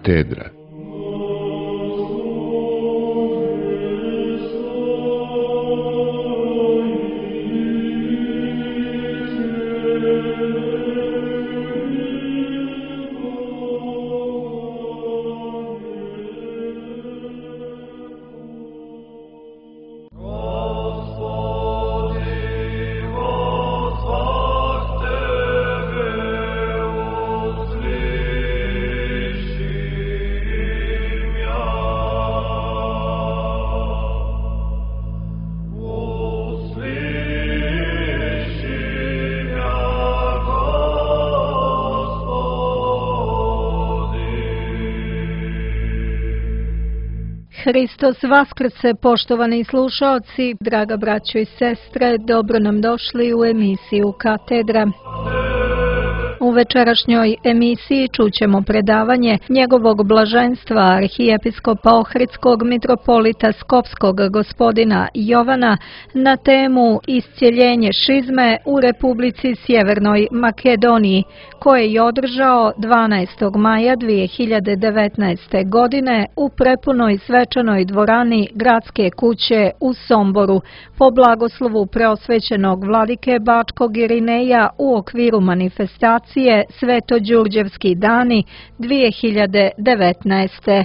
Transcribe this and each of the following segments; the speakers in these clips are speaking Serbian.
Katedra. Hristos vaskrse, poštovani slušaoci, draga braćo i sestre, dobro nam došli u emisiju Katedra. U večerašnjoj emisiji čućemo predavanje njegovog blaženstva arhijepiskopa Ohridskog mitropolita Skopskog gospodina Jovana na temu Iscjeljenje šizme u Republici Sjevernoj Makedoniji, koje je održao 12. maja 2019. godine u prepunoj svečanoj dvorani Gradske kuće u Somboru po blagoslovu preosvećenog vladike Bačkog Irineja u okviru manifestacije Svetođurđevski dani 2019.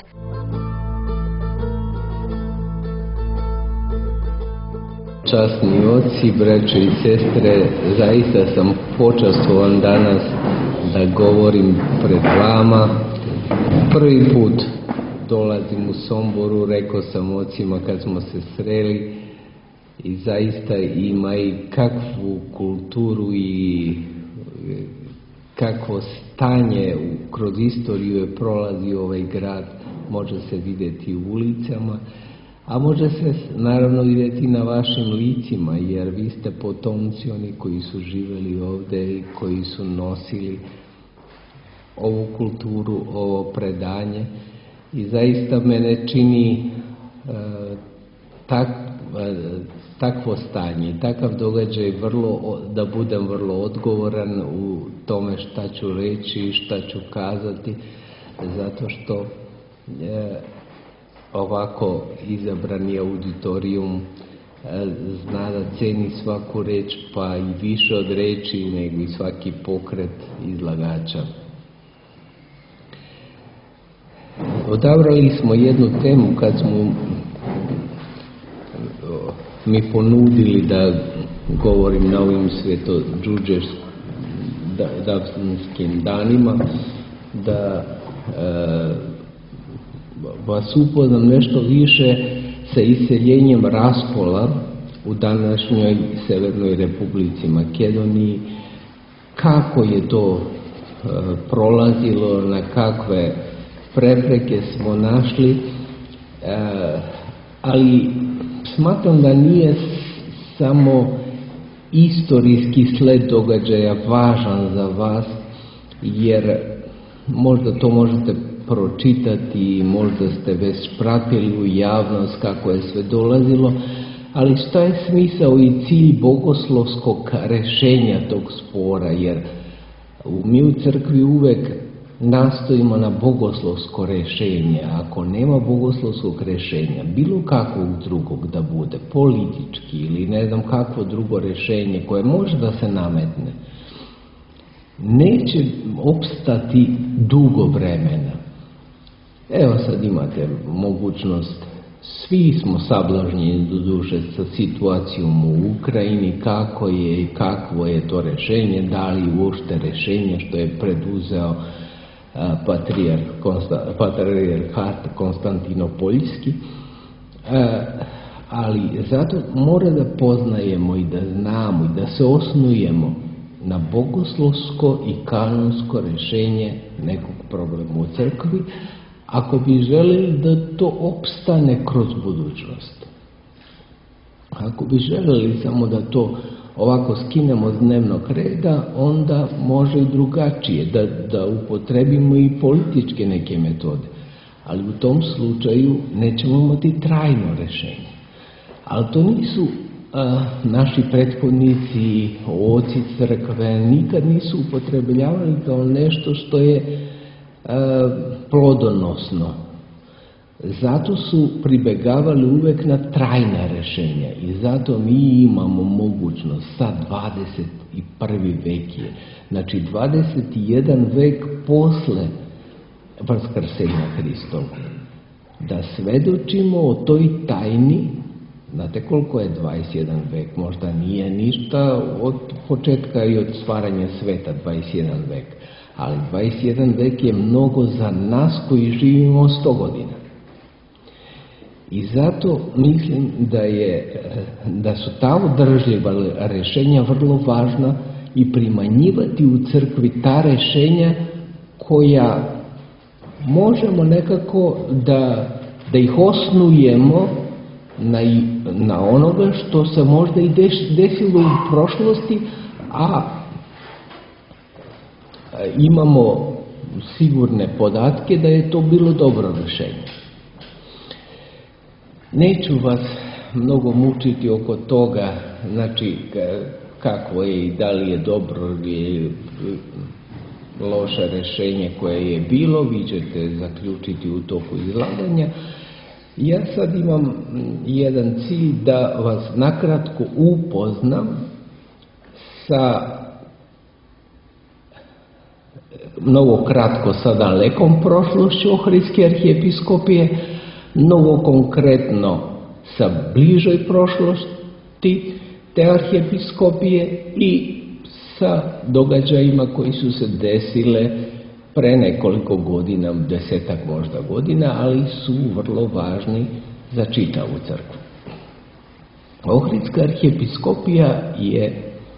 Časni oci, braće i sestre, zaista sam počastovan danas da govorim pred vama. Prvi put dolazim u Somboru, rekao sam ocima kad smo se sreli, i zaista ima i kakvu kulturu i kakvo stanje kroz istoriju je prolazio ovaj grad, može se vidjeti u ulicama, a može se naravno vidjeti na vašim licima, jer vi ste potomci oni koji su živjeli ovdje i koji su nosili ovu kulturu, ovo predanje, i zaista mene čini takvo stanje i takav događaj da budem vrlo odgovoran u tome šta ću reći i šta ću kazati, zato što ovako izabrani auditorijum zna da ceni svaku reč, pa i više od reči nego i svaki pokret izlagača. Odabrali smo jednu temu kad smo mi ponudili da govorim na ovim svetođurđevskim danima, da vas upoznam nešto više sa iseljenjem Raspola u današnjoj Severnoj Republici Makedoniji, kako je to prolazilo, na kakve prepreke smo našli, ali smatram da nije samo istorijski sled događaja važan za vas, jer možda to možete pročitati, možda ste već pratili u javnost kako je sve dolazilo, ali šta je smisao i cilj bogoslovskog rešenja tog spora, jer mi u crkvi uvek nastojimo na bogoslovsko rešenje. Ako nema bogoslovskog rešenja, bilo kakvog drugog da bude, politički ili ne znam kakvo drugo rešenje koje može da se nametne, neće opstati dugo vremena. Evo sad imate mogućnost, svi smo sablažnjeni doduše sa situacijom u Ukrajini, kako je i kakvo je to rešenje, da li uopšte rešenje što je preduzeo patrijarhat Konstantinopoljski, ali zato mora da poznajemo i da znamo i da se osnujemo na bogoslovsko i kanonsko rešenje nekog problema u crkvi, ako bi želeli da to opstane kroz budućnost. Ako bi želeli samo da to ovako skinemo s dnevnog reda, onda može i drugačije, da upotrebimo i političke neke metode. Ali u tom slučaju nećemo imati trajno rešenje. Ali to nisu naši prethodnici, oci crkve, nikad nisu upotrebljavali kao nešto što je plodonosno. Zato su pribegavali uvek na trajna rešenja i zato mi imamo mogućnost sa 21. vek je, znači 21 vek posle vaskrsenja Hristovog, da svedočimo o toj tajni. Znate koliko je 21 vek? Možda nije ništa od početka i od stvaranja sveta 21 vek, ali 21 vek je mnogo za nas koji živimo 100 godina. I zato mislim da su ta održljiva rešenja vrlo važna i primanjivati u crkvi ta rešenja koja možemo nekako da ih osnujemo na onoga što se možda i desilo u prošlosti, a imamo sigurne podatke da je to bilo dobro rešenje. Neću vas mnogo mučiti oko toga, znači kako je i da li je dobro ili loše rešenje koje je bilo, vi ćete zaključiti u toku izlaganja. Ja sad imam jedan cilj da vas nakratko upoznam sa mnogo kratko sa dalekom prošlošću Ohridske arhijepiskopije, mnogo konkretno sa bližoj prošlosti te arhijepiskopije i sa događajima koji su se desile pre nekoliko godina, 10-ak možda godina, ali su vrlo važni za čitavu crkvu. Ohridska arhijepiskopija je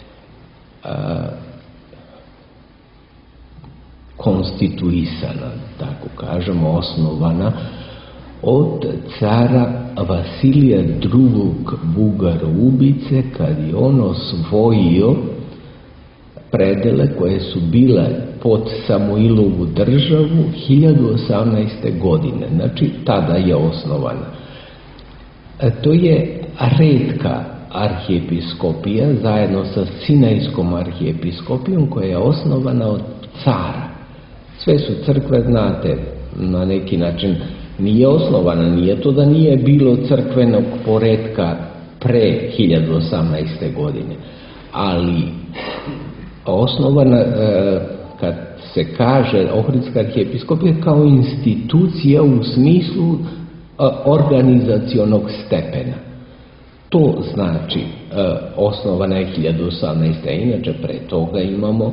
konstituisana, tako kažemo, osnovana od cara Vasilija II. Bugaroubice, kad je on osvojio predele koje su bile pod Samuilovu državu 1018. godine. Znači, tada je osnovana. To je retka arhijepiskopija zajedno sa Sinajskom arhijepiskopijom koja je osnovana od cara. Sve su crkve, znate, na neki način nije osnovana, nije to da nije bilo crkvenog poretka pre 1018. godine, ali osnovana, kad se kaže Ohridska arhijepiskopija, kao institucija u smislu organizacionog stepena. To znači osnovana je 1018. Inače pre toga imamo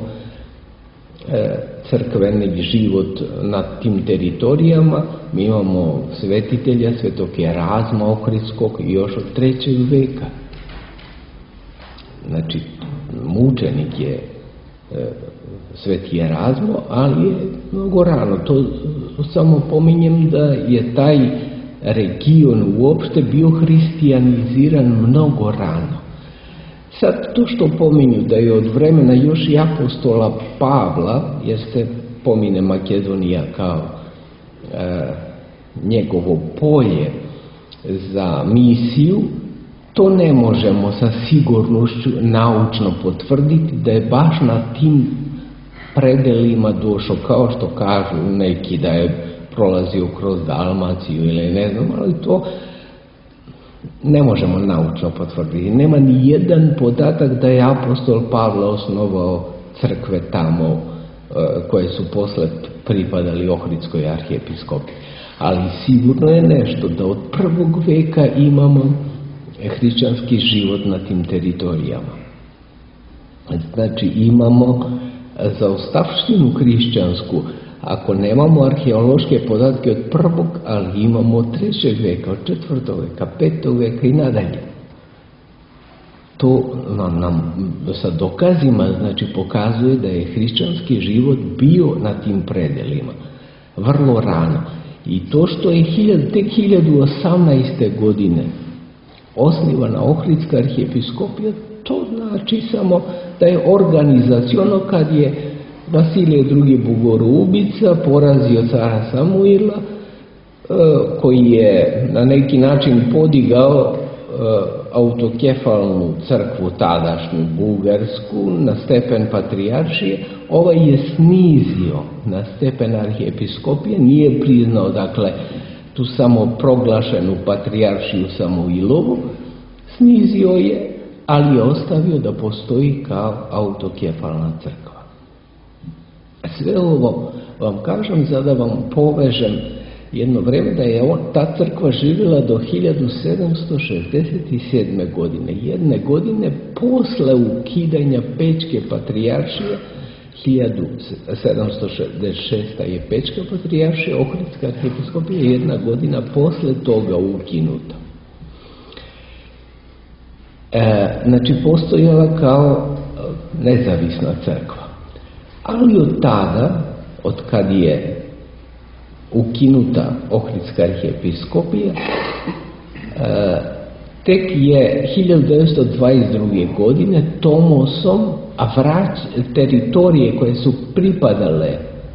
crkveni život na tim teritorijama. Mi imamo svetitelja svetog Jerazma Ohridskog još od 3. veka. Znači, mučenik je sveti Jerazmo, ali je mnogo rano. To samo pominjem da je taj region uopšte bio hristijaniziran mnogo rano. Sad, to što pominju da je od vremena još i apostola Pavla, jer se pomine Makedonija kao njegovo polje za misiju, to ne možemo sa sigurnošću naučno potvrditi da je baš na tim predelima došao, kao što kažu neki da je prolazio kroz Dalmaciju ili ne znam, ali to ne možemo naučno potvrditi. Nema ni jedan podatak da je apostol Pavle osnovao crkve tamo koje su posle pripadali Ohridskoj arhijepiskopiji. Ali sigurno je nešto da od 1. veka imamo hrišćanski život na tim teritorijama. Znači imamo zaostavštinu hrišćansku, ako nemamo arheološke podatke od 1., ali imamo od 3. veka, od 4. veka, 5. veka i nadalje. To nam sa dokazima znači pokazuje da je hrišćanski život bio na tim predelima vrlo rano. I to što je tek 1018. godine osnivana Ohridska arhijepiskopija, to znači samo da je organizaciono kad je Vasilije II. Bugaroubica porazio cara Samuila, koji je na neki način podigao autokefalnu crkvu tadašnju bugarsku na stepen patrijaršije, Ovaj je snizio na stepen arhijepiskopije, nije priznao, dakle, tu samo proglašenu patrijaršiju Samoilovu, snizio je, ali je ostavio da postoji kao autokefalna crkva. Sve ovo vam kažem, da vam povežem jedno vreme da je ta crkva živjela do 1767. godine. Jedne godine posle ukidanja Pečke patrijaršije, 1766. je Pečka patrijaršija, Ohridska arhijepiskopija je jedna godina posle toga ukinuta. Znači, postojala kao nezavisna crkva. Ali od tada, od kad je ukinuta Ohridska arhijepiskopija, tek je 1922. godine Tomosom teritorije koje su pripadale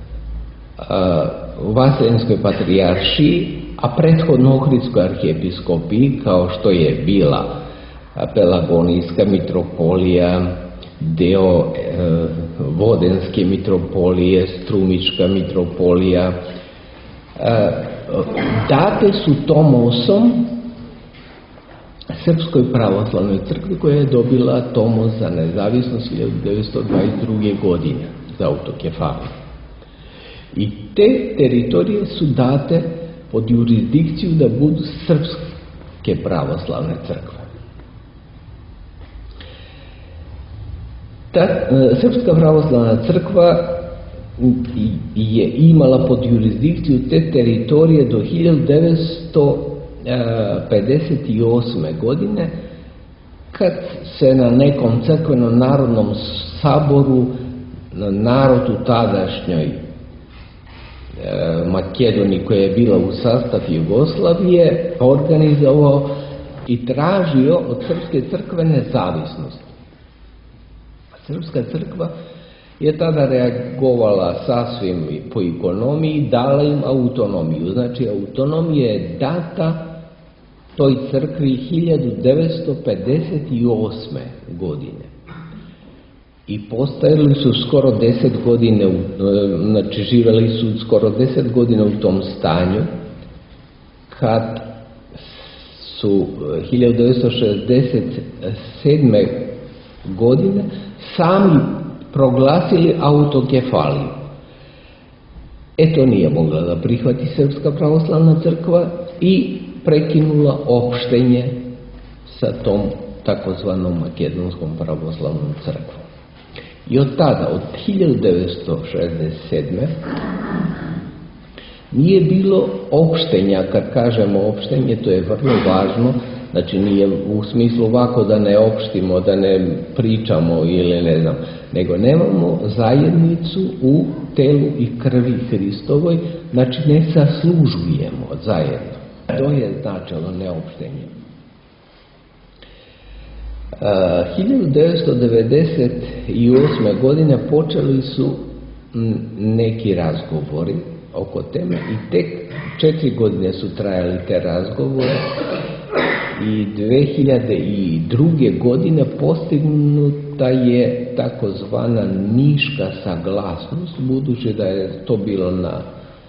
Vaseljenskoj patrijaršiji, a prethodno Ohridskoj arhijepiskopiji, kao što je bila Pelagonijska mitropolija, deo Vodenske mitropolije, Strumička mitropolija, date su Tomosom Srpskoj pravoslavnoj crkvi, koja je dobila Tomos za nezavisnost 1922. godine za autokefaliju. I te teritorije su date pod jurisdikciju da budu Srpske pravoslavne crkve. Srpska pravoslavna crkva je imala pod jurisdikciju te teritorije do 1958. godine, kad se na nekom crkvenom narodnom saboru narod u tadašnjoj Makedoniji, koja je bila u sastav Jugoslavije, organizovao i tražio od Srpske crkve nezavisnost. Srpska crkva je tada reagovala sasvim po ekonomiji, dala im autonomiju. Znači, autonomija je data toj crkvi 1958. godine. I postajali su skoro 10 godina, znači živjeli su skoro 10 godina u tom stanju, kad su 1967. godine sami proglasili autokefaliju. To nije mogla da prihvati Srpska pravoslavna crkva i prekinula opštenje sa tom takozvanom Makedonskom pravoslavnom crkvom. I od tada, od 1967. nije bilo opštenja. Kad kažemo opštenje, to je vrlo važno. Znači, nije u smislu ovako da ne opštimo, da ne pričamo ili ne znam, nego nemamo zajednicu u telu i krvi Hristovoj, znači ne saslužujemo zajedno. To je značilo neopštenje. 1998. godine počeli su neki razgovori oko teme i tek 4 godine su trajali te razgovore. I 2002. godine postignuta je takozvana niška saglasnost, budući da je to bilo na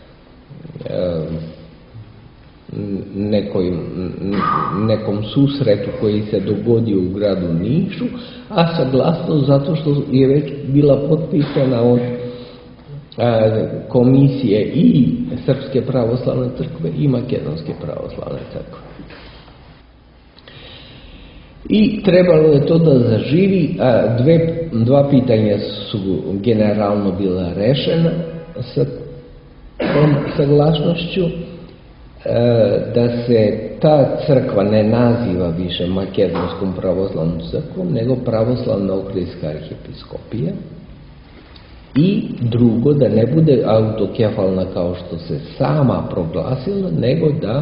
nekom susretu koji se dogodio u gradu Nišu, a saglasnost zato što je već bila potpisana od komisije i Srpske pravoslavne crkve i Makedonske pravoslavne crkve. I trebalo je to da zaživi. Dva pitanja su generalno bila rešena sa tom saglasnošću, da se ta crkva ne naziva više Makedonskom pravoslavnom crkvom, nego Pravoslavna Ohridska arhijepiskopija, i drugo, da ne bude autokefalna kao što se sama proglasila, nego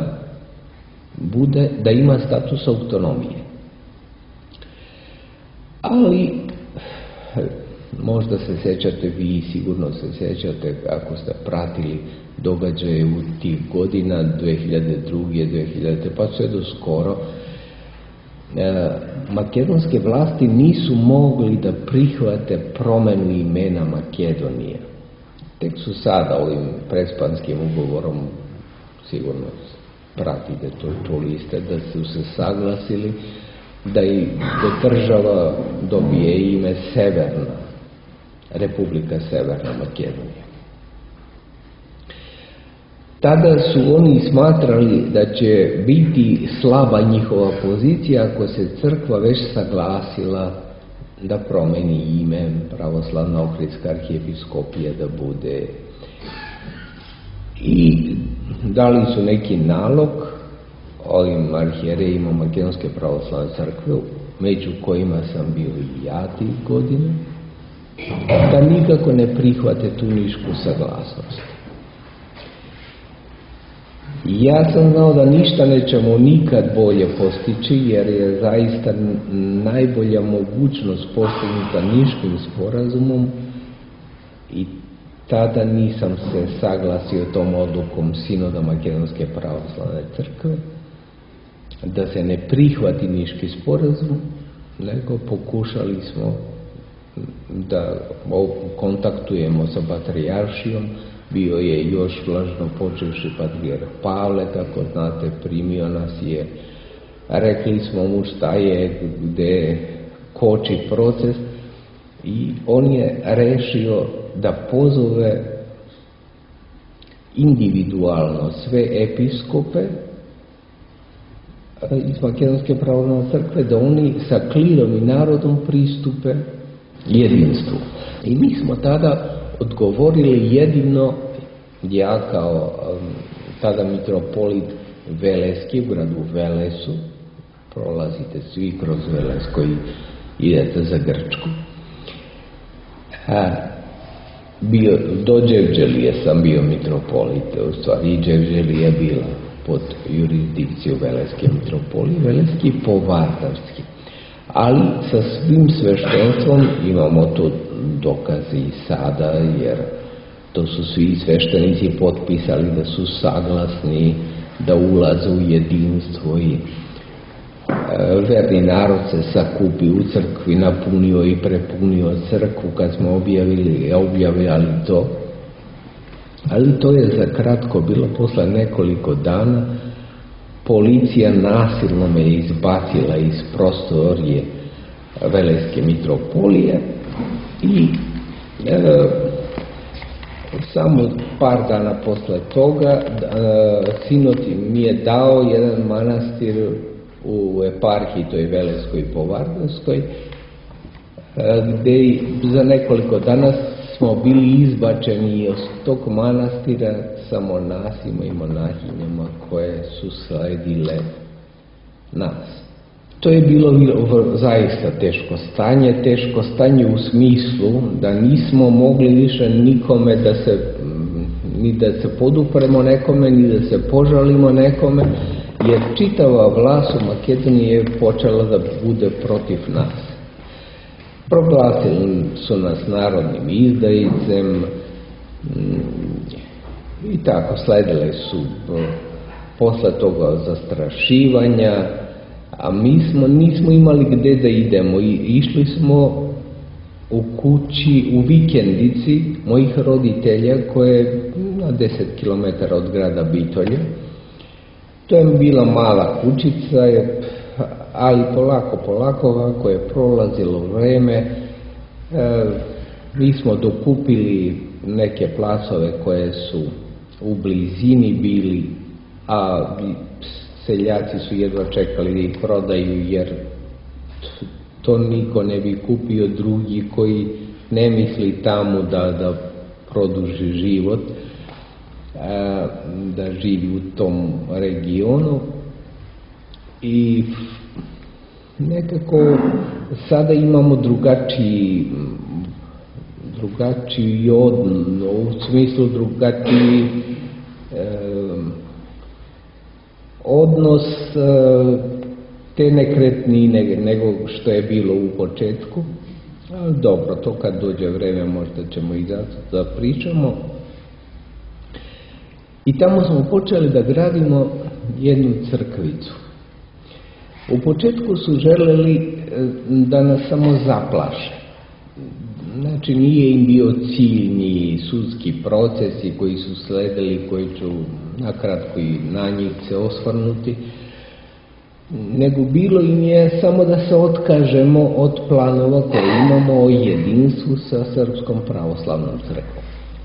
da ima status autonomije. Ali, možda se sjećate, vi sigurno se sjećate, ako ste pratili događaje u tih godina, 2002. 2000. pa sve do skoro, makedonske vlasti nisu mogli da prihvate promenu imena Makedonije. Tek su sada ovim prespanskim ugovorom, sigurno pratite to liste, da su se saglasili da država dobije ime Severna, Republika Severna Makedonija. Tada su oni smatrali da će biti slaba njihova pozicija ako se crkva već saglasila da promeni ime Pravoslavna Ohridska arhijepiskopija da bude. I dali su neki nalog ovim arhijerejima Makedonske pravoslavne crkve, među kojima sam bio i ja tih godina, da nikako ne prihvate tu nišku saglasnost. Ja sam znao da ništa nećemo nikad bolje postići, jer je zaista najbolja mogućnost postignuta Niškim sporazumom i tada nisam se saglasio tom odlukom Sinoda Makedonske pravoslavne crkve da se ne prihvati Niški sporazum, nego pokušali smo da kontaktujemo sa patrijaršijom. Bio je još vlažno počevši patrijarh Pavle, kako znate, primio nas je. Rekli smo mu šta je, gde koči proces, i on je rešio da pozove individualno sve episkope iz Makedonske pravoslavne crkve, da oni sa klirom i narodom pristupe jedinstvu. I mi smo tada odgovorili jedino, ja kao tada mitropolit Veleski u gradu Velesu, prolazite svi kroz Veles koji idete za Grčku. Do Đevđelije sam bio mitropolit, u stvari i Đevđelija bila pod jurisdikciju Veleske mitropolije, Veleski povardarski. Ali sa svim sveštenstvom imamo to dokaze i sada, jer to su svi sveštenici potpisali da su saglasni da ulaze u jedinstvo, i verni narod se sakupi u crkvi, napunio i prepunio crkvu kad smo objavljali to. Ali to je za kratko bilo. Posle nekoliko dana policija nasilno me izbacila iz prostorije Veleske mitropolije i samo par dana posle toga Sinod mi je dao jedan manastir u eparhiji toj Veleskoj i Povardarskoj, gde za nekoliko dana smo bili izbačeni iz tog manastira sa monasima i monahinjama koje su sledile nas. To je bilo zaista teško stanje u smislu da nismo mogli više nikome ni da se podupremo nekome, ni da se požalimo nekome, jer čitava vlast u Makedoniji je počela da bude protiv nas. Proglasili su nas narodnim izdajicem i tako sledile su posle toga zastrašivanja, a mi nismo imali gde da idemo i išli smo u kući u vikendici mojih roditelja koje je na 10 km od grada Bitolje. To je bila mala kućica, ali polako ovako je prolazilo vreme. Mi smo dokupili neke placove koje su u blizini bili, a seljaci su jedva čekali da ih prodaju, jer to niko ne bi kupio, drugi koji ne misli tamo da produži život, da živi u tom regionu. I nekako sada imamo drugačiji u smislu drugačiji odnos te nekretnine nego što je bilo u početku. Ali dobro, to kad dođe vreme možda ćemo i da pričamo. I tamo smo počeli da gradimo jednu crkvicu. U početku su želeli da nas samo zaplaše. Znači, nije im bio cilj ni sudski procesi koji su sledili, koji ću nakratko i na njih se osvrnuti, nego bilo im je samo da se otkažemo od planova koje imamo o jedinstvu sa Srpskom pravoslavnom crkvom.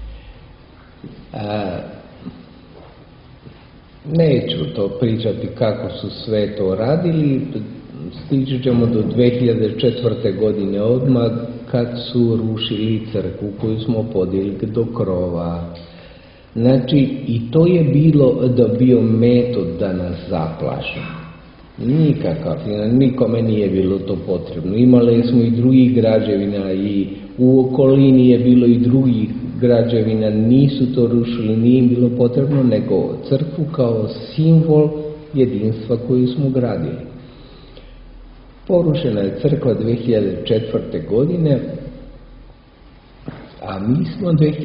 Neću to pričati kako su sve to radili, stići ćemo do 2004. godine odmah kad su rušili crkvu koju smo podigli do krova. Znači, i to je bio metod da nas zaplaše. Nikakav, nikome nije bilo to potrebno. Imali smo i drugih građevina i u okolini je bilo i drugih građevina, nisu to rušili, nije im bilo potrebno, nego crkvu kao simbol jedinstva koju smo gradili. Porušena je crkva 2004. godine, a mi smo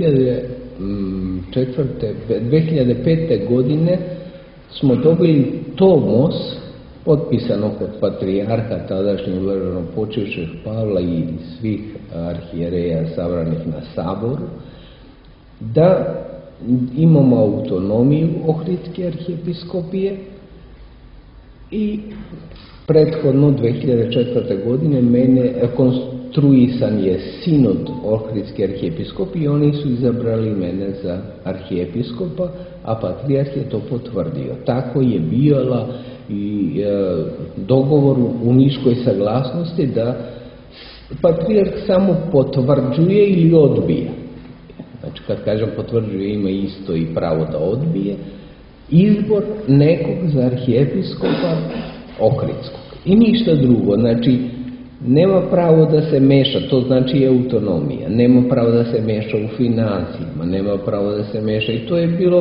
2005. godine smo dobili tomos potpisanog od patrijarha tadašnjeg blaženopočivšeg Pavla i svih arhijereja sabranih na saboru, da imamo autonomiju Ohridske arhijepiskopije i prethodno 2004. godine konstruisan je sinod Ohridske arhijepiskopije i oni su izabrali mene za arhijepiskopa, a patrijarh je to potvrdio. Tako je bila i dogovor u niškoj saglasnosti da patrijarh samo potvrđuje ili odbija. Znači, kad kažem potvrđuje, ima isto i pravo da odbije izbor nekog za arhijepiskopa Ohridskog. I ništa drugo. Znači, nema pravo da se meša, to znači autonomija. Nema pravo da se meša u financijama, nema pravo da se meša i to je bilo,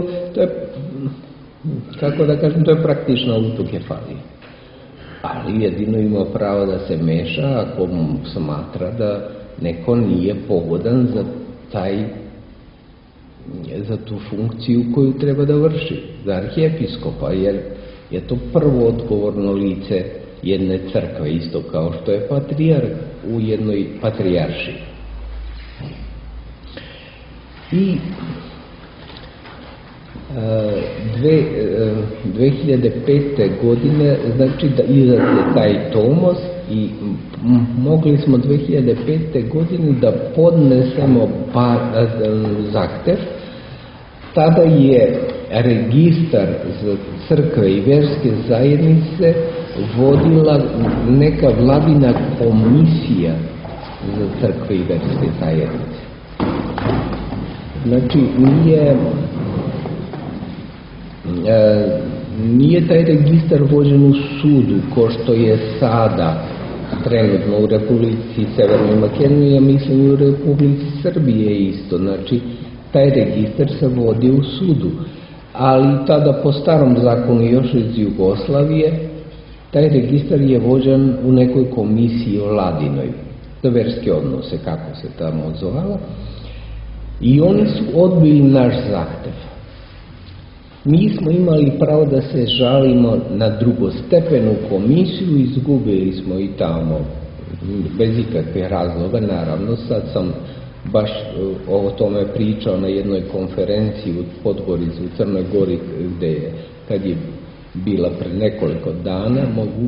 kako da kažem, to je praktična autokefalija. Ali jedino ima pravo da se meša ako smatra da neko nije pogodan za tu funkciju koju treba da vrši, za arhijepiskopa, jer je to prvo odgovorno lice jedne crkve, isto kao što je patrijarh u jednoj patrijaršiji. I 2005. godine, znači da izdat je taj tomos i mogli smo 2005. godine da podnesemo zahtev. Tada je registar za crkve i vjerske zajednice vodila neka vladina komisija za crkve i vjerske zajednice. Znači, nije taj registar vođen u sudu, ko što je sada trenutno u Republici Severnoj Makedoniji, ja mislim i u Republici Srbije isto. Znači, taj registar se vodi u sudu, ali tada po starom zakonu još iz Jugoslavije taj registar je vođen u nekoj komisiji vladinoj za verske odnose, kako se tamo odzvala, i oni su odbili naš zahtev. Mi smo imali pravo da se žalimo na drugostepenu komisiju, izgubili smo i tamo bez ikakvih razloga. Naravno, sad sam baš o tome pričao na jednoj konferenciji u Podgorici u Crnoj Gori, kad je bila pred nekoliko dana.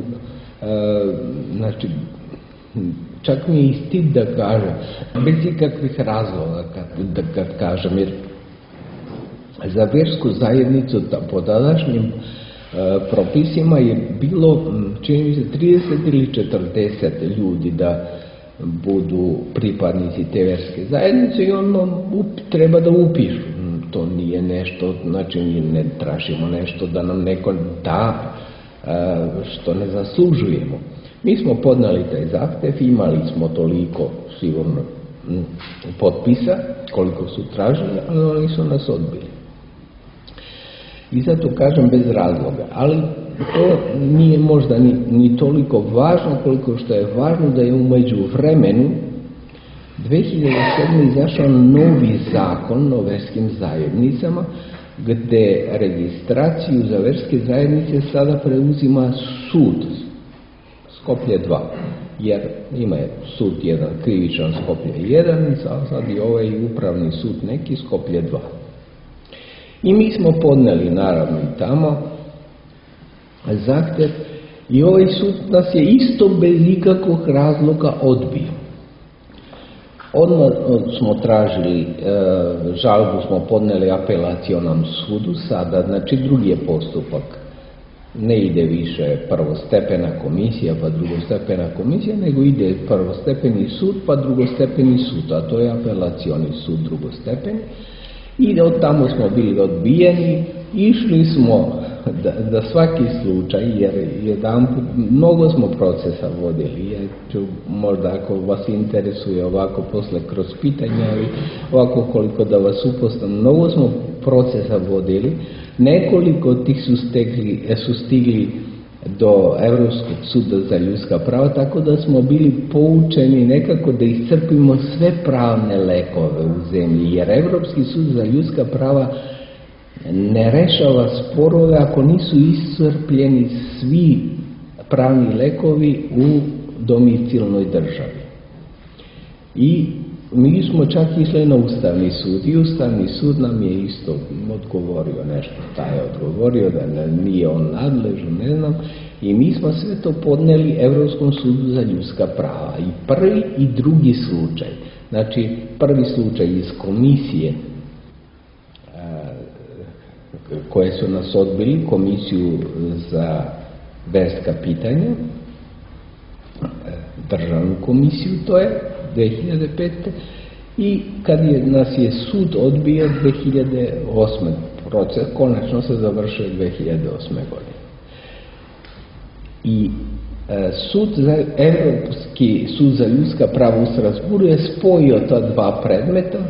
Znači, čak mi je i stid da kažem, bez ikakvih razloga kad kažem, jer za vjersku zajednicu po tadašnjim propisima je bilo, čini mi se, 30 ili 40 ljudi da budu pripadnici te vjerske zajednice i ono treba da upišu. To nije nešto, znači ne tražimo nešto da nam neko da što ne zaslužujemo. Mi smo podnali taj zahtev, imali smo toliko sigurno potpisa koliko su tražili, ali oni su nas odbili. I zato kažem bez razloga, ali to nije možda ni toliko važno koliko što je važno da je u međuvremenu 2007. izašao novi zakon o verskim zajednicama, gde registraciju za verske zajednice sada preuzima sud. Skoplje 2, jer ima je sud jedan, krivičan Skoplje 1, a sad i ovaj upravni sud neki Skoplje 2. I mi smo podneli naravno i tamo zahtjev i ovaj sud nas je isto bez ikakvog razloga odbio. Odmah smo tražili, žalbu smo podneli apelacionom sudu, sada znači drugi je postupak. Ne ide više prvostepena komisija pa drugostepena komisija, nego ide prvostepeni sud pa drugostepeni sud, a to je apelacioni sud drugostepeni. I od tamo smo bili odbijeni, išli smo da svaki slučaj, jer jedanput mnogo smo procesa vodili, ja ću možda ako vas interesuje ovako posle kroz pitanja, ali ovako koliko da vas upoznam, mnogo smo procesa vodili, nekoliko tih su stigli do Europskog suda za ljudska prava, tako da smo bili poučeni nekako da iscrpimo sve pravne lekove u zemlji, jer Europski sud za ljudska prava ne rešava sporove ako nisu iscrpljeni svi pravni lekovi u domicilnoj državi. I mi smo čak išli na Ustavni sud i Ustavni sud nam je isto odgovorio nešto, taj je odgovorio da nije on nadležan, ne znam, i mi smo sve to podneli Europskom sudu za ljudska prava. I prvi i drugi slučaj, znači prvi slučaj iz komisije koje su nas odbili, komisiju za verska pitanja, državnu komisiju, to je 2005. I kad nas je sud odbio 2008. proces, konačno se završio 2008. godine. I Europski sud za ljudska prava u Strasburu je spojio ta dva predmeta.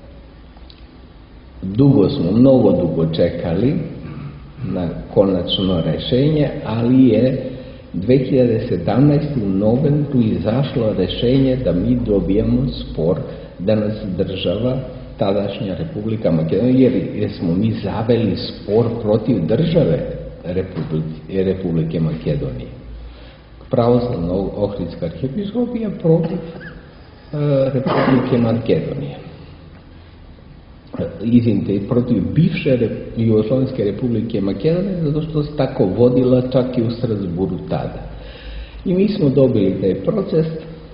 Mnogo dugo čekali na konačno rešenje, ali je 2017. u novembru izašlo rešenje da mi dobijemo spor, da nas država, tadašnja Republika Makedonija, jer smo mi zaveli spor protiv države Republike Makedonije. Pravoslavna Ohridska arhijepiskopija protiv Republike Makedonije. Izvinite, protiv bivše Jugoslovenske Republike Makedonije, zato što se tako vodila čak i u Strasburu tada. I mi smo dobili taj proces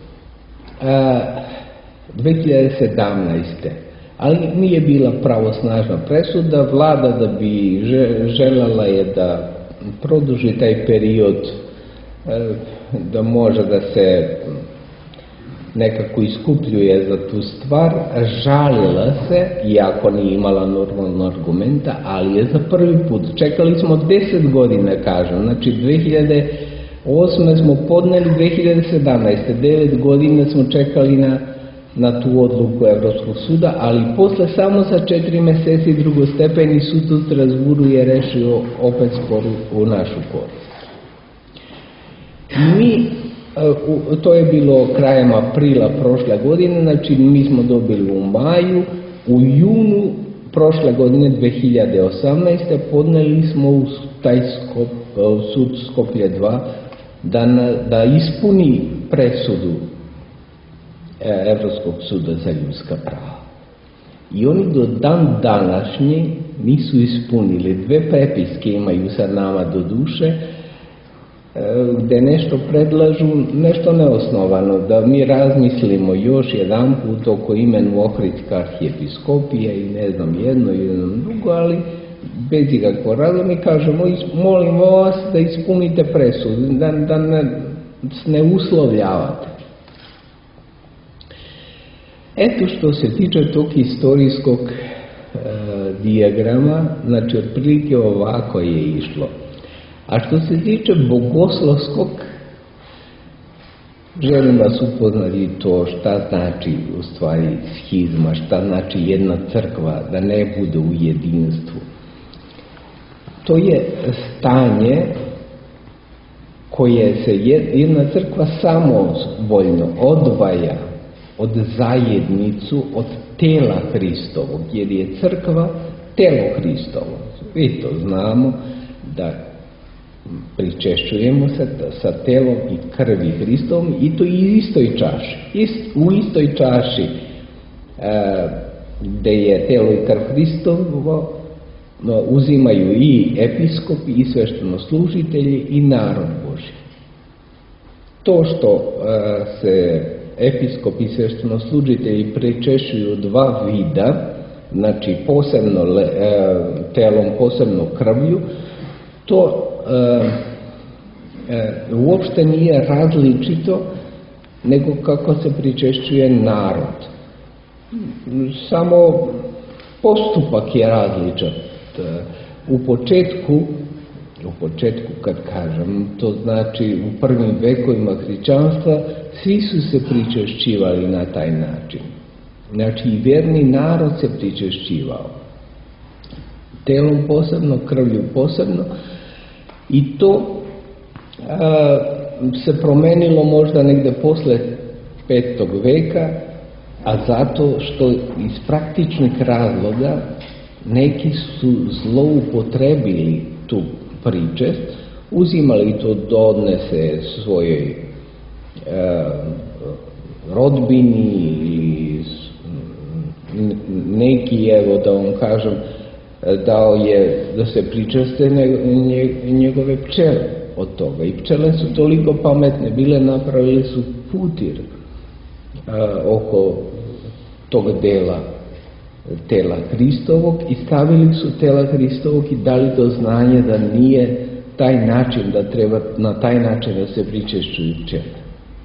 2017. Ali nije bila pravosnažna presuda, vlada da bi željela je da produži taj period, da može da se nekako iskupljuje za tu stvar, žalila se, iako nije imala normalno argumenta, ali je za prvi put. Čekali smo 10 godina, kažem, znači 2008. smo podneli, 2017. 9 godina smo čekali na tu odluku Evropskog suda, ali posle samo za 4 meseci drugostepeni sud u Strasburu je rešio opet spor u našu korist. To je bilo krajem aprila prošle godine, znači mi smo dobili u maju, u junu prošle godine 2018. podneli smo u taj sud Skoplje 2 da ispuni presudu Evropskog suda za ljudska prava. I oni do dan današnji nisu ispunili. 2 prepiske imaju sa nama do duše, gde nešto predlažu, nešto neosnovano, da mi razmislimo još jedan put oko imenu Ohridska arhijepiskopija i ne znam jedno i jedno drugo, ali bez ikakvo razloga mi kažemo, molimo vas da ispunite presudu, da ne uslovljavate. Eto što se tiče tog historijskog dijagrama, znači otprilike ovako je išlo. A što se tiče bogoslovskog, želim vas upoznati to šta znači u stvari schizma, šta znači jedna crkva da ne bude u jedinstvu. To je stanje koje se jedna crkva samovoljno odvaja od zajednicu, od tela Hristovog, jer je crkva telo Hristovo. Mi to znamo da pričešćujemo se sa telom i krvi Hristovom i to i istoj čaši. U istoj čaši gde je telo i krv Hristovo uzimaju i episkopi i sveštenoslужitelji i narod Božji. To što se episkopi i sveštenoslужitelji pričešćuju dva vida, znači posebno telom, posebno krvlju, to uopšte nije različito nego kako se pričešćuje narod. Samo postupak je različit. U početku kad kažem, to znači u prvim vekovima hrišćanstva, svi su se pričešćivali na taj način. Znači i vjerni narod se pričešćivao. Telom posebno, krvlju posebno, i to se promenilo možda negde posle 5. veka, a zato što iz praktičnih razloga neki su zloupotrebili tu pričest, uzimali to da odnese svojoj rodbini ili neki, evo da vam kažem, dao je da se pričeste njegove pčele od toga. I pčele su toliko pametne bile, napravili su putir oko tog tela Hristovog i stavili su tela Hristovog i dali do znanja da nije taj način, da treba na taj način da se pričešćuju pčele.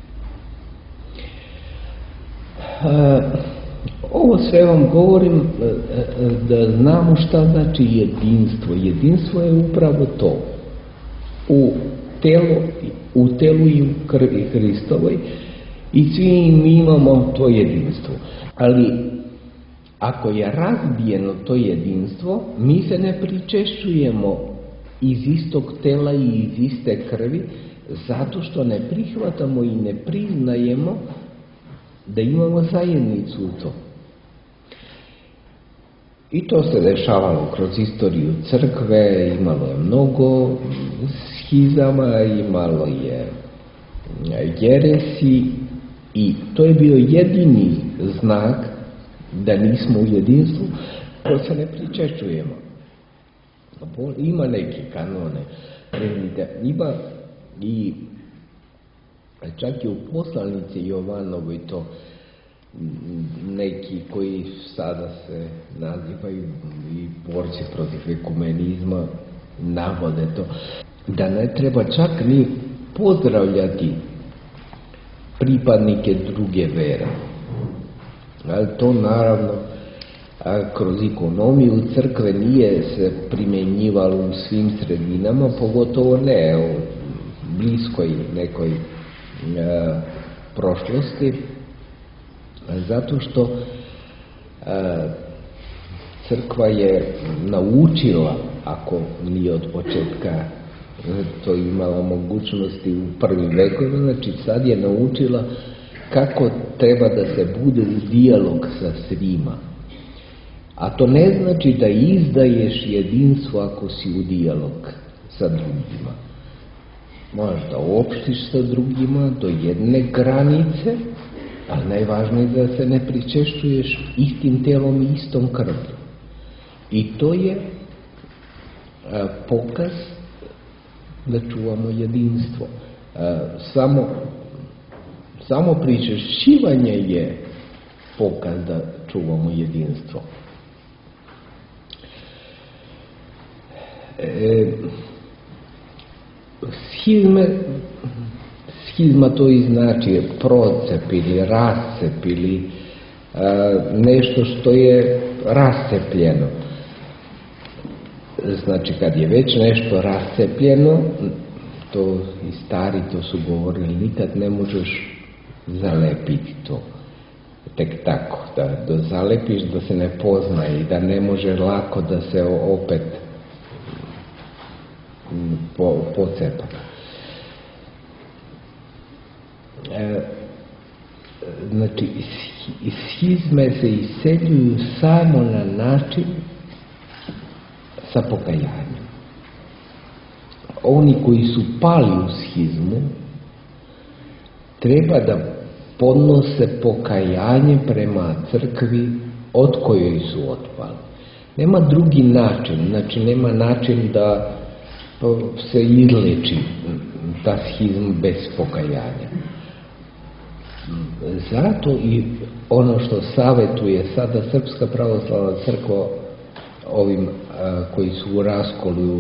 Ovo sve vam govorim da znamo šta znači jedinstvo. Jedinstvo je upravo to. U telu i u krvi Hristovoj, i svi mi imamo to jedinstvo. Ali ako je razbijeno to jedinstvo, mi se ne pričešćujemo iz istog tela i iz iste krvi, zato što ne prihvatamo i ne priznajemo da imamo zajednicu u to. I to se dešavalo kroz istoriju crkve, imalo je mnogo schizama, imalo je jeresi, i to je bio jedini znak da nismo u jedinstvu, da se ne pričešćujemo. Ima neke kanone, ima i čak i u poslanici Jovanovoj to neki koji sada se nazivaju i borci protiv ekumenizma navode to, da ne treba čak ni pozdravljati pripadnike druge vere. Ali to naravno kroz ekonomiju crkve nije se primjenjivalo u svim sredinama, pogotovo ne u bliskoj nekoj prošlosti, zato što crkva je naučila, ako nije od početka to imala mogućnosti u prvim vekovima, znači sad je naučila kako treba da se bude u dijalog sa svima. A to ne znači da izdaješ jedinstvo ako si u dijalog sa drugima. Možeš da opštiš sa drugima do jedne granice, ali najvažnije je da se ne pričešćuješ istim telom i istom krvlju. I to je pokaz da čuvamo jedinstvo. Samo pričešćivanje je pokaz da čuvamo jedinstvo. Schizma to i znači procep ili rascep ili nešto što je rascepljeno. Znači kad je već nešto rascepljeno, to i stari to su govorili, nikad ne možeš zalepiti to tek tako, da zalepiš da se ne poznaje i da ne može lako da se opet pocepa. Znači schizme se iseljuju samo na način sa pokajanjem. oni koji su pali u schizmu treba da podnose pokajanje prema crkvi od kojoj su otpali. Nema drugi način, znači nema način da se izleči ta schizma bez pokajanja. Zato i ono što savjetuje sada Srpska pravoslavna crkva ovim koji su u raskolu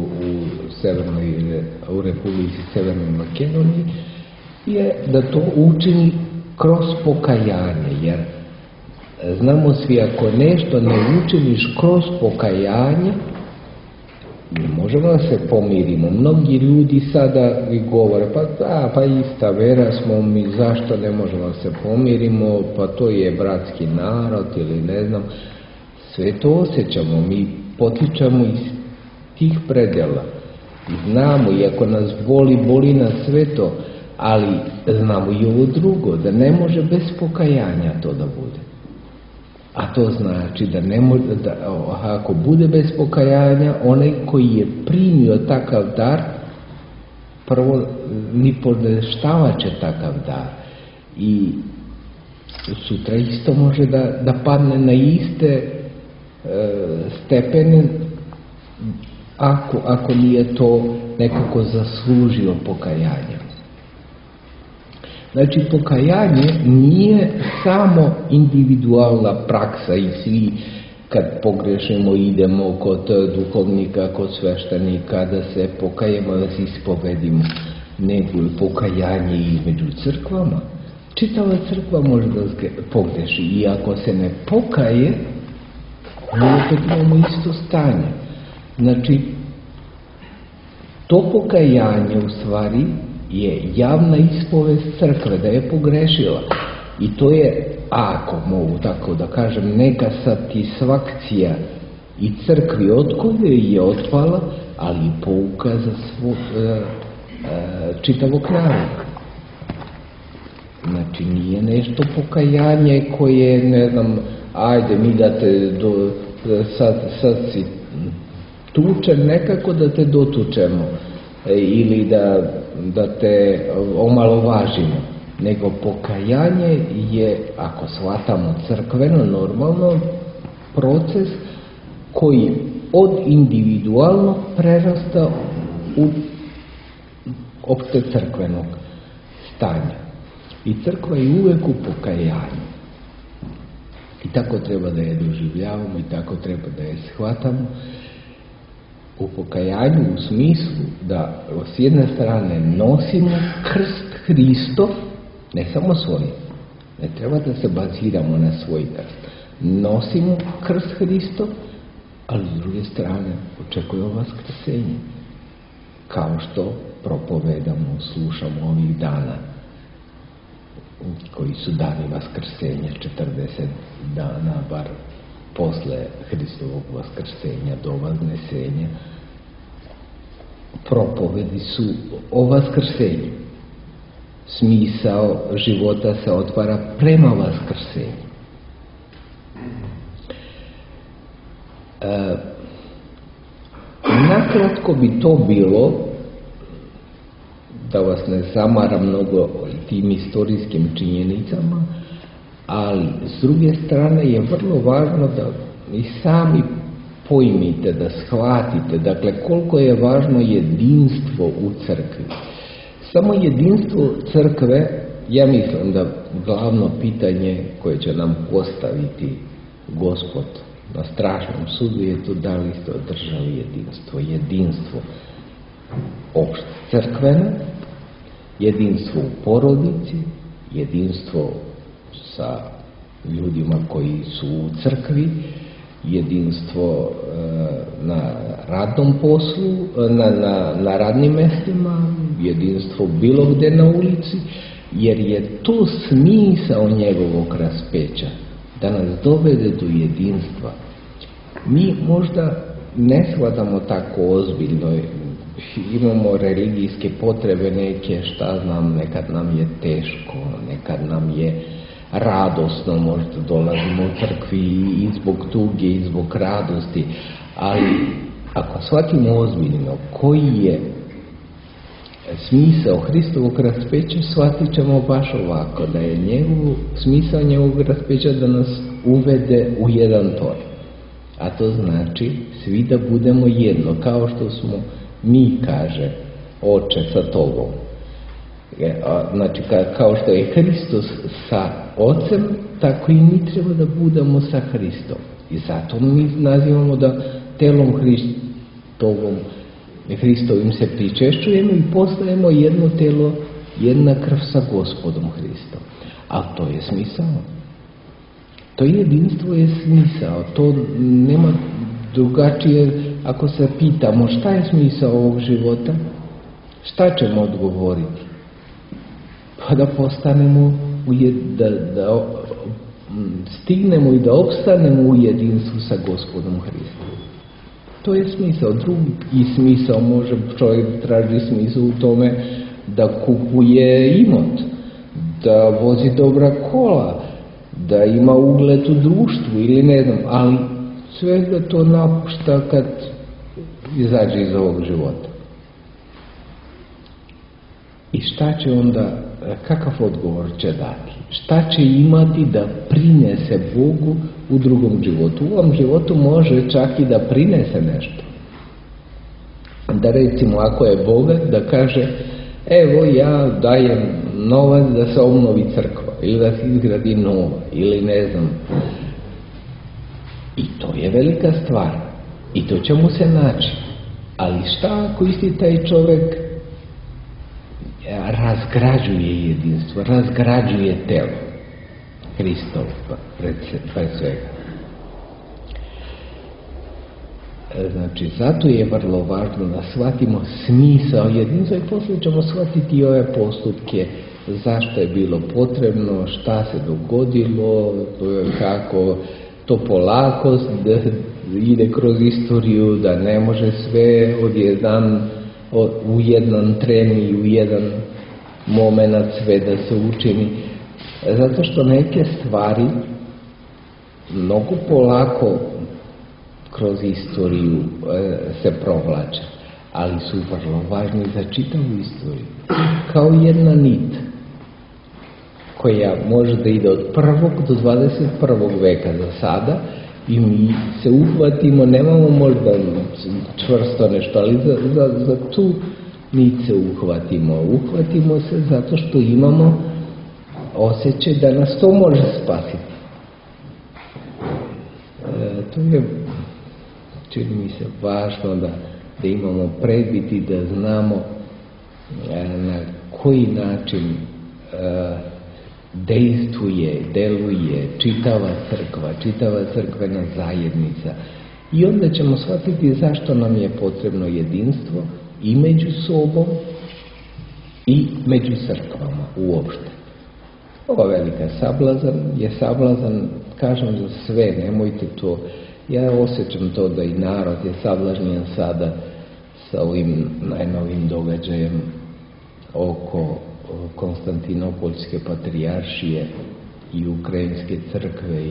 u Republici Severnoj Makedoniji je da to učini kroz pokajanje, jer znamo svi, ako nešto ne učiniš kroz pokajanje, ne možemo da se pomirimo. Mnogi ljudi sada govore, pa ista vera smo mi, zašto ne možemo da se pomirimo, pa to je bratski narod ili ne znam. Sve to osjećamo, mi potičemo iz tih predela. I znamo, iako nas boli nas sve to, ali znamo i ovo drugo, da ne može bez pokajanja to da bude. A to znači da ne može, ako bude bez pokajanja, onaj koji je primio takav dar, prvo ni podeštavat će takav dar. I sutra isto može da padne na iste stepene, ako nije to nekako zaslužio pokajanje. Znači, pokajanje nije samo individualna praksa i svi kad pogrešimo idemo kod duhovnika, kod sveštenika da se pokajemo, da se ispovedimo, nego je pokajanje između crkvama. Čitava crkva može da pogreši i ako se ne pokaje, mi opet imamo isto stanje. Znači, to pokajanje u stvari je javna ispovest crkve da je pogrešila i to je, ako mogu tako da kažem, neka satisfakcija i crkvi od koje je otpala, ali i pouka za čitavog naroda. Znači, nije nešto pokajanje koje, ne znam, ajde mi da te sad si tučen, nekako da te dotučemo ili da te omalovažimo, nego pokajanje je, ako shvatamo crkveno, normalno proces koji od individualnog prerasta u opšte crkvenog stanja. I crkva je uvek u pokajanju. I tako treba da je doživljavamo i tako treba da je shvatamo. U pokajanju u smislu da s jedne strane nosimo krst Hristov, ne samo svoj, ne treba da se baziramo na svoj krst. Nosimo krst Hristov, ali s druge strane očekujemo vaskrsenje. Kao što propovedamo, slušamo ovih dana, koji su dani vaskrsenja, 40 dana bar posle Hristovog vaskrsenja do vaznesenja. Propovedi su o vaskrsenju. Smisao života se otvara prema vaskrsenju. Nakratko bi to bilo, da vas ne zamara mnogo tim istorijskim činjenicama, ali s druge strane je vrlo važno da i sami pojmite, da shvatite, dakle, koliko je važno jedinstvo u crkvi. Samo jedinstvo crkve, ja mislim da glavno pitanje koje će nam postaviti Gospod na strašnom sudu je to da li ste održali jedinstvo. Jedinstvo opšte crkveno, jedinstvo u porodici, jedinstvo sa ljudima koji su u crkvi, jedinstvo na radnom poslu, na radnim mestima, jedinstvo bilo gde na ulici, jer je to smisao njegovog raspeća, da nas dovede do jedinstva. Mi možda ne shvatamo tako ozbiljno, imamo religijske potrebe neke, šta znam, nekad nam je teško, nekad nam je radosno, možda dolazimo u crkvi i zbog tuge i zbog radosti, ali ako shvatimo ozbiljno koji je smisao Hristovog raspeća shvatit ćemo baš ovako, da je smisao njegovog raspeća da nas uvede u jedan tor. A to znači svi da budemo jedno, kao što smo mi, kaže Oče, sa tobom. Znači, kao što je Hristos sa Ocem, tako i mi treba da budemo sa Hristom. I zato mi nazivamo da telom Hristovim se pričešćujemo i postajemo jedno telo, jedna krv sa Gospodom Hristom. Ali to je smisao. To jedinstvo je smisao. To nema drugačije. Ako se pitamo šta je smisao ovog života, šta ćemo odgovoriti? Pa da postanemo, da stignemo i da opstanemo u jedinstvu sa Gospodom Hristom. To je smisao. Drugi smisao može čovjek traži smisao u tome da kupuje imot, da vozi dobra kola, da ima ugled u društvu ili ne znam, ali sve da to napušta kad izađe iz ovog života. I šta će onda, kakav odgovor će dati? Šta će imati da prinese Bogu u drugom životu? U ovom životu može čak i da prinese nešto. Da recimo, ako je bogat, da kaže, evo ja dajem novac da se obnovi crkva, ili da se izgradi nova, ili ne znam. I to je velika stvar. I to će mu se naći. Ali šta ako isti taj čovjek razgrađuje jedinstvo, razgrađuje telo Hristovo pred svega. Znači, zato je vrlo važno da shvatimo smisao jedinstva i poslije ćemo shvatiti i ove postupke, zašto je bilo potrebno, šta se dogodilo, kako to polako ide kroz istoriju, da ne može sve u jedan tren i u jedan moment sve da se učini. Zato što neke stvari mnogo polako kroz istoriju se provlače, ali su vrlo važni za čitavu istoriju. Kao jedna nit koja može da ide od 1. do 21. veka za sada i mi se uhvatimo, nemamo možda čvrsto nešto, ali za tu nit se uhvatimo se zato što imamo osjećaj da nas to može spasiti. To je, čini mi se, važno da imamo predvid i da znamo na koji način deluje čitava crkvena zajednica. I onda ćemo shvatiti zašto nam je potrebno jedinstvo i među sobom i među crkvama uopšte. Ova velika sablazan, kažem za sve, nemojte to, ja osjećam to da i narod je sablažnjen sada sa ovim najnovim događajem oko Konstantinopoljske patrijaršije i Ukrajinske crkve,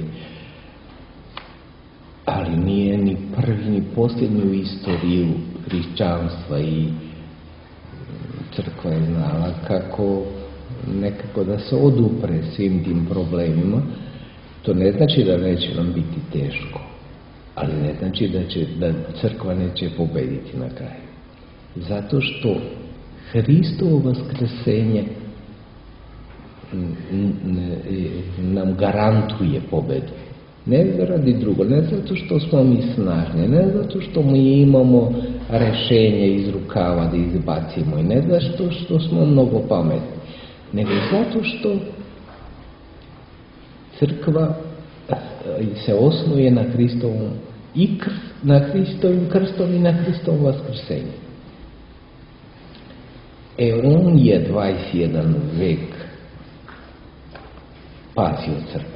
ali nije ni prvi ni posljednji u istoriju hrišćanstva i crkva je znala kako nekako da se odupre svim tim problemima. To ne znači da neće nam biti teško, ali ne znači da crkva neće pobediti na kraju. Zato što Hristovo vaskrsenje nam garantuje pobedu. Ne radi drugo, ne zato što smo mi snažni, ne zato što mi imamo rešenje iz rukava da izbacimo i ne zato što smo mnogo pametni, nego zato što crkva se osnuje na Hristovom na Hristovim krstom i na Hristovom vaskrsenju. On je 21 vek pazio crkvu.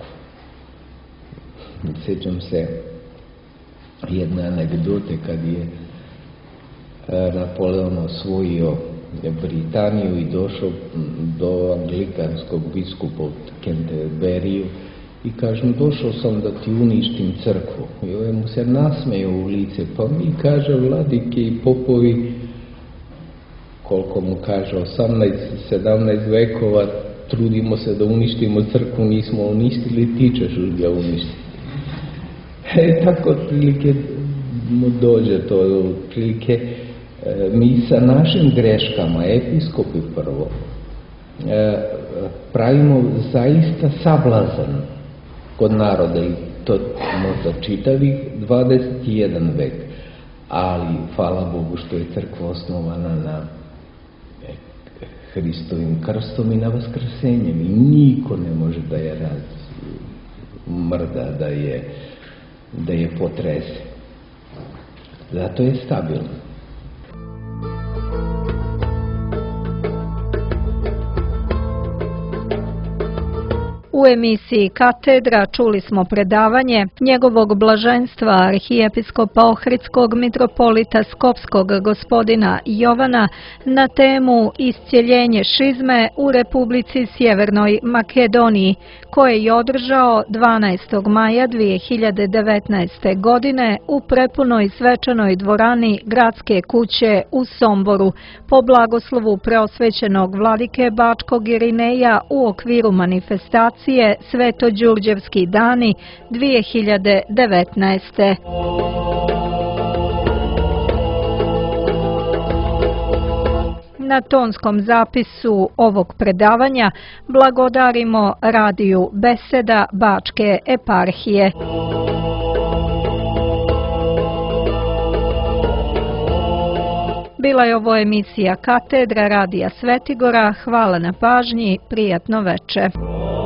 Sjećam se jedne anegdote kad je Napoleon osvojio Britaniju i došao do anglikanskog biskupa u Canterburyju i kažem, došao sam da ti uništim crkvu. I ovaj mu se nasmeje u lice, pa mi, kaže, vladike i popovi, koliko ko mu kaže 18-17 vekova trudimo se da uništimo crkvu, nismo uništili, ti ćeš ga uništiti. Tako otprilike mu dođe to, otprilike mi sa našim greškama, episkopi prvo, pravimo zaista sablazan kod naroda i to možda čitavih 21 vek, ali hvala Bogu što je crkva osnovana na Hristovim krstom i na vaskrsenjem i niko ne može da je razmrda, da je potrese. Zato je stabilna. U emisiji Katedra čuli smo predavanje njegovog blaženstva arhijepiskopa Ohridskog mitropolita Skopskog gospodina Jovana na temu Iscjeljenje šizme u Republici Sjevernoj Makedoniji, koje je održao 12. maja 2019. godine u prepunoj svečanoj dvorani Gradske kuće u Somboru po blagoslovu preosvećenog vladike Bačkog Irineja u okviru manifestacije Svetođurđevski dani 2019. Na tonskom zapisu ovog predavanja blagodarimo radiju Beseda Bačke eparhije. Bila je ovo emisija Katedra radija Svetigora. Hvala na pažnji, prijatno veče.